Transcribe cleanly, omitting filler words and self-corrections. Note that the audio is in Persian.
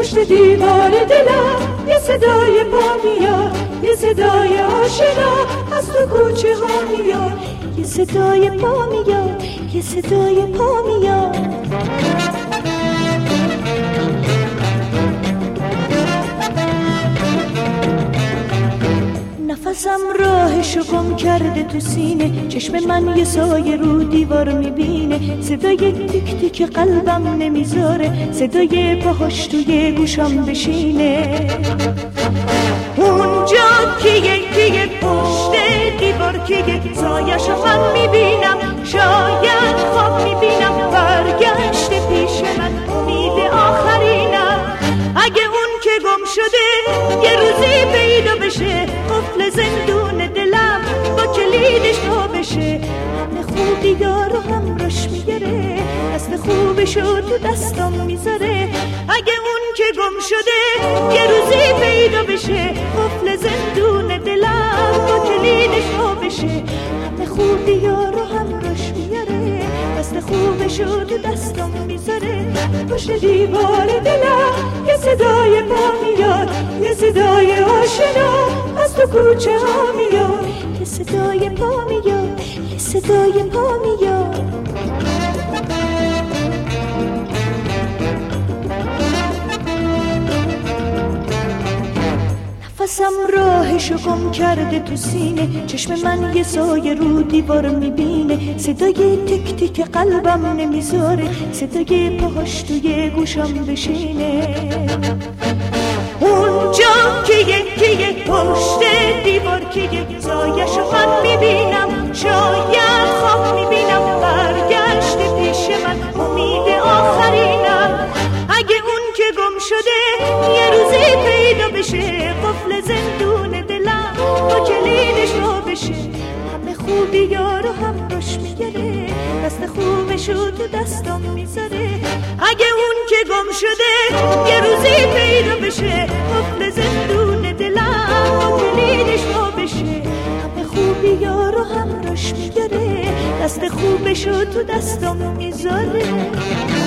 پشت دیوار دلم یه صدای پا میاد، یه صدای آشنا از تو کوچه ها میاد، یه صدای پا میاد، یه صدای پا میاد. نفسم راهشو گم کرده تو سینه، چشم من یه سایه رو دیوار میبینه، صدای تیک تیک قلبم نمیذاره، صدای پاهاش توی گوشم بشینه. اونجا کیه پشت دیوار کیه، سایه‌شو من میبینم، شاید خواب میبینم، برگشته پیش من امید آخرینم. اگه اون که گم شده یه روزی پیدا بشه، قفل زندون دلم با کلیدش تا بشه، همه خوبی یارو همراش میگره، دست خوبشو تو دستم میذاره. اگه اون که گم شده یه روزی پیدا بشه، قفل زندون دلم با کلیدش تا بشه، همه خوبی یارو همراش میگره، دست خوبشو تو دستم میذاره. پشت دیوار دلم یه صدای پا میاد، یه صدای آشنا از تو کوچه ها میاد، یه صدای پا میاد، یه صدای پا میاد. نفسم راهشو گم کرده تو سینه، چشم من یه سایه رو دیوار میبینه، صدای تک تک قلبم نمیذاره، صدای پاهاش توی گوشم بشینه. اونجا کیه پشت دیوار کیه، سایه‌شو من میبینم، شاید خواب میبینم، برگشته پیش من امید آخرینم. اگه اون که گم شده یه روزی پیدا بشه، قفل زندون دلم با کلیدش رو بشه، همه خوبی یارو همراش میگره، دست خوبشو تو دستم میذاره. اگه اون که گم شده یه روزی پیدا بشه، قفل زندون دلم با کلیدش رو بشه، همه خوبی یارو همراش میگره، دست خوبشو تو دستم میذاره.